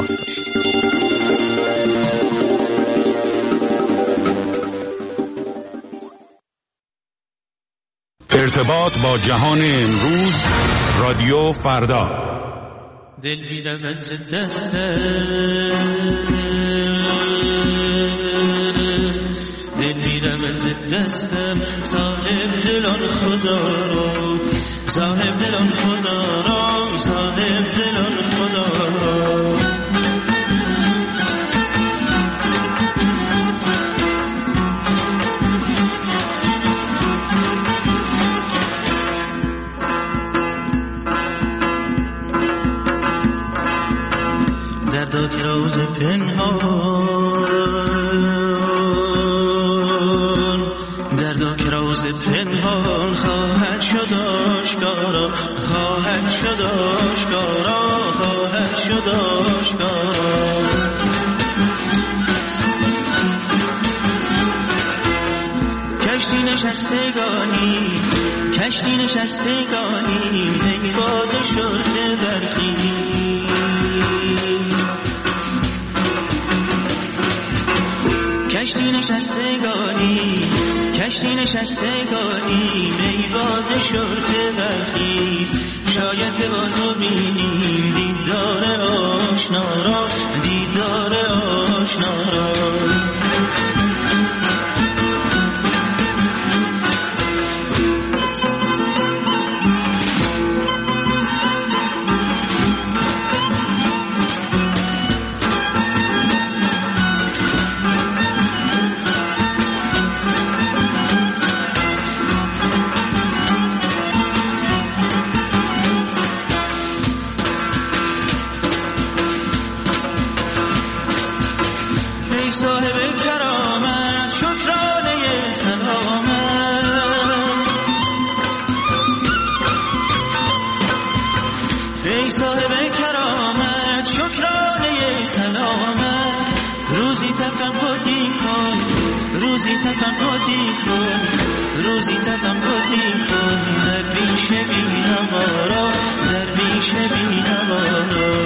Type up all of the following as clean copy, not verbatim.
تماس باشید. ارتباط با جهان امروز، رادیو فردا. دل می‌رود ز دستم، دل می‌رود ز دستم، صاحب دلان خدا رو، صاحب دلان خدا رو، صاحب دلان خدا رو. دردا که روز پنهان، دردا که روز پنهان خواهد شد آشکارا، خواهد شد آشکارا، خواهد شد آشکارا. کشتی نشستگانی، کشتی نشستگانی، ای باد شرط برخی. کشتی نشستگانی، کشتی نشستگانی، میواد شرط برخیز. شاید که بازو بینیم دیدار آشنا را، دیدار آشنا را. روزی تفقدی کن، روزی تفقدی کن، در بیش بینوارا، در بیش بینوارا.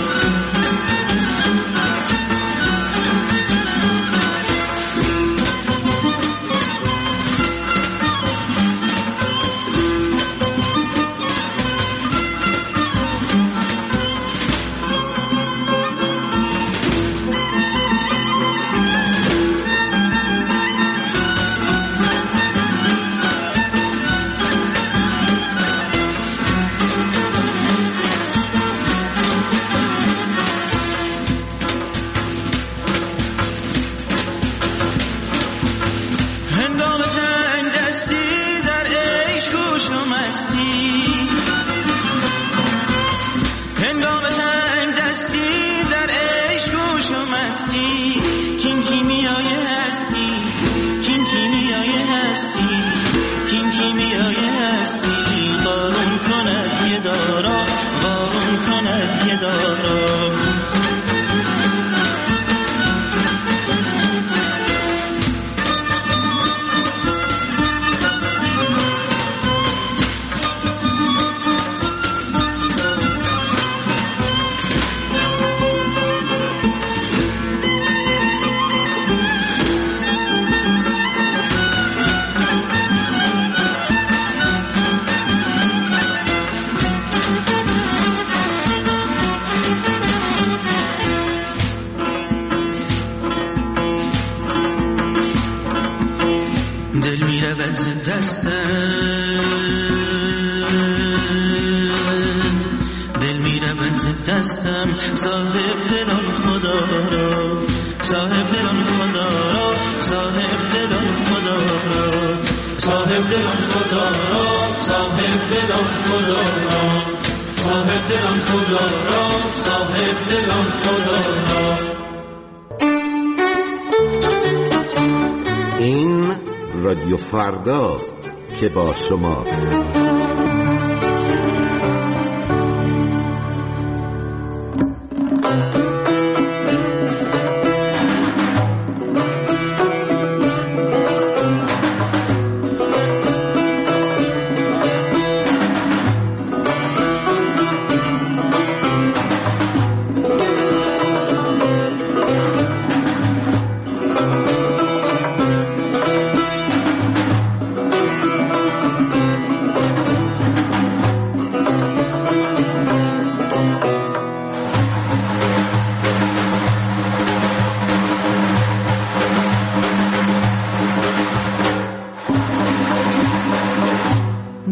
دستم صاحب دلان خدا را، صاحب دلان خدا را، صاحب دلان خدا را، صاحب دلان خدا را، صاحب دلان خدا را، صاحب دلان خدا را، صاحب دلان خدا را. این رادیو فرداست که با شماست.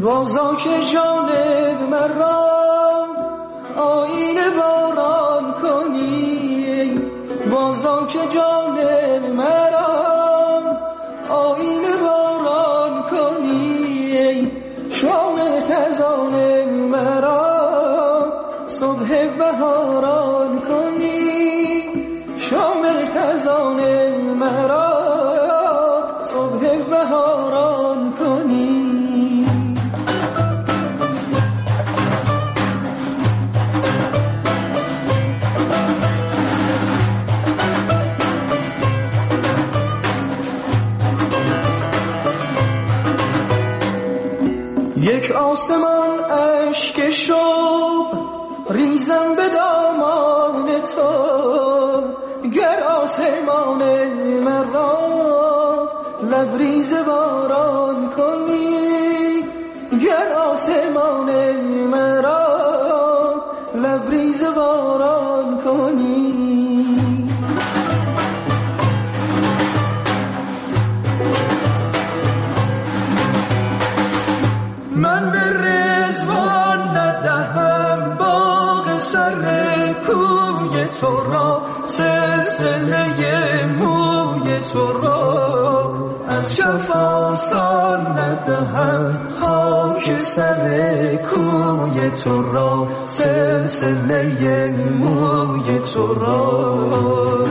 بازا که جانب مرا آینه باران کنی، بازا که جانب مرا آینه باران کنی، شام خزان مرا صبح بهاران کنی، شام خزان مرا صبح بهاران کنی. یک آسمان اشک شب ریزم به دامان تو، گر آسمان مرا لبریز باران کنی، گر آسمان مرا لبریز باران کنی. من به رضوان ندهم باغ سر کوی تو را، سلسله موی تو را از کف آسان ندهم، خاک سر کوی تو را سلسله موی تو را.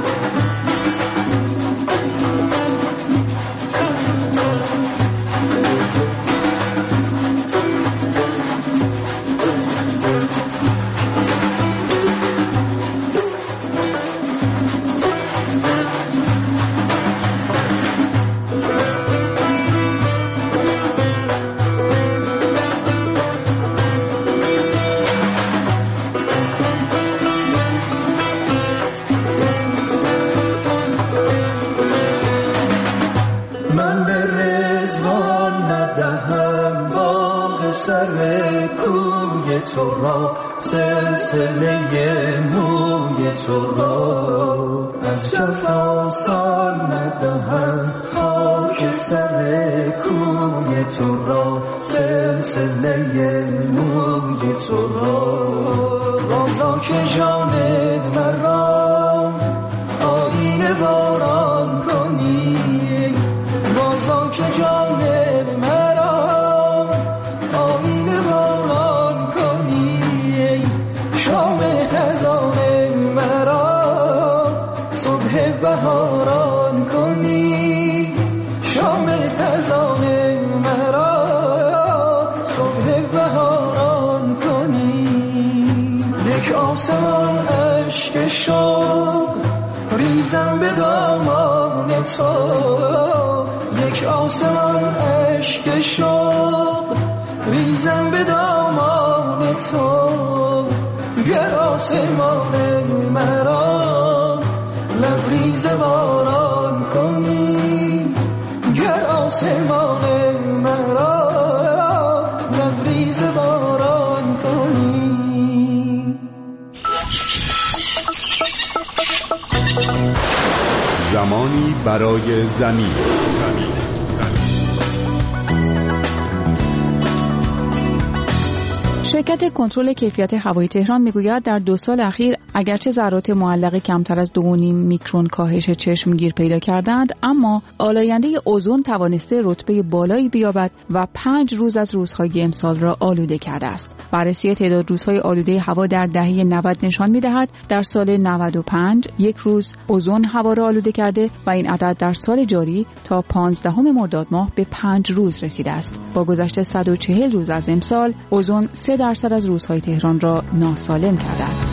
من به رضوان ندهم باغ سر کوی تو را، سلسله موی تو را از کف آسان ندهم، خاک سر کوی تو را سلسله موی تو را. بازا که جان مرا آینه باران کنی، بازا که جان مرا آینه باران کنی، شام خزان مرا صبح بهاران کنی، شام خزان مرا صبح بهاران کنی. یک آسمان اشک شوق ریزم به دامان تو، یک آسمان اشک شوق ریزم به دامان تو، گر آسمان مرا لبریز باران کنی، گر آسمان مرا لبریز باران کنی. زمانی برای زمین. شرکت کنترل کیفیت هوایی تهران میگوید در 2 سال اخیر اگرچه ذرات معلقه کمتر از 2.5 میکرون کاهش چشمگیر پیدا کردند، اما آلاینده اوزون توانسته رتبه بالایی بیابد و 5 روز از روزهای امسال را آلوده کرده است. بررسی تعداد روزهای آلوده هوا در دهه 90 نشان می‌دهد در سال 95 1 روز اوزون هوا را آلوده کرده و این عدد در سال جاری تا 15 مرداد ماه به 5 روز رسیده است. با گذشت 140 روز از امسال، اوزون 3% از روزهای تهران را ناسالم کرده است.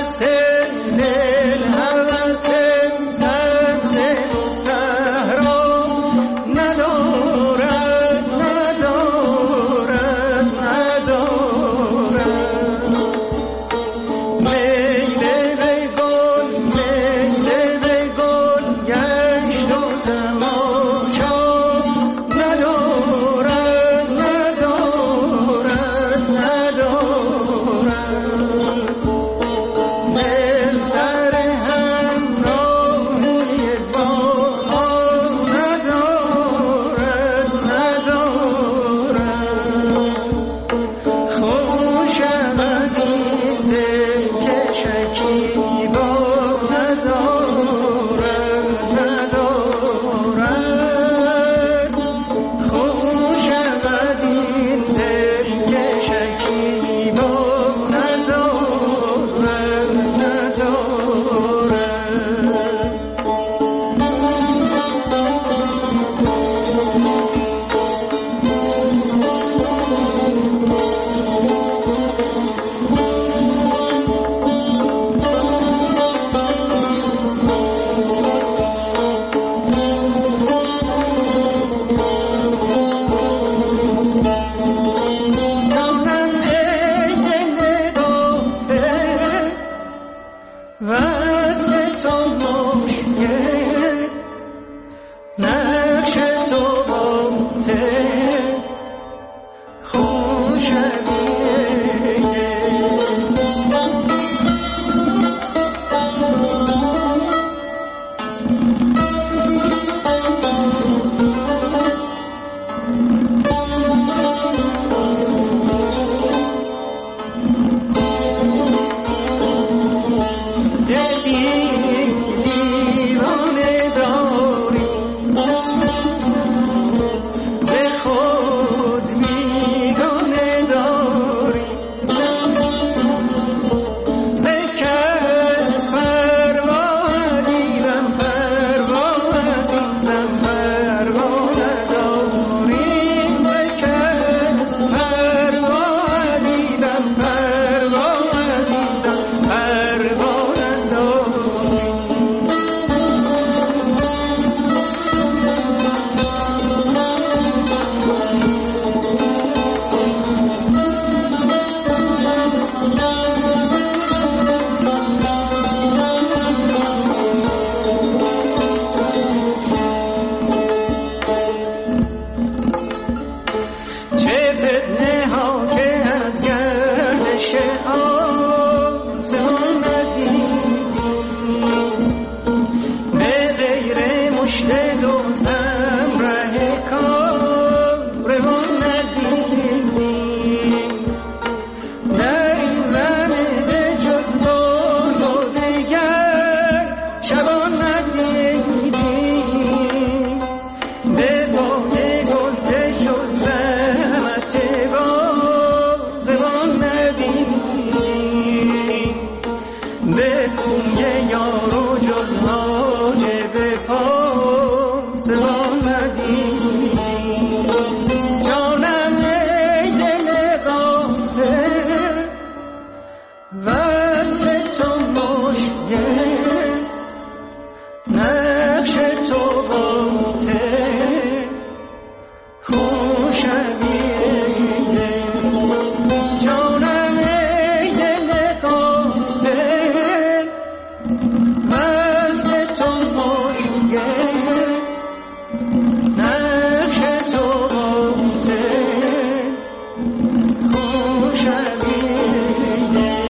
به کوی یارو جز حاجب پا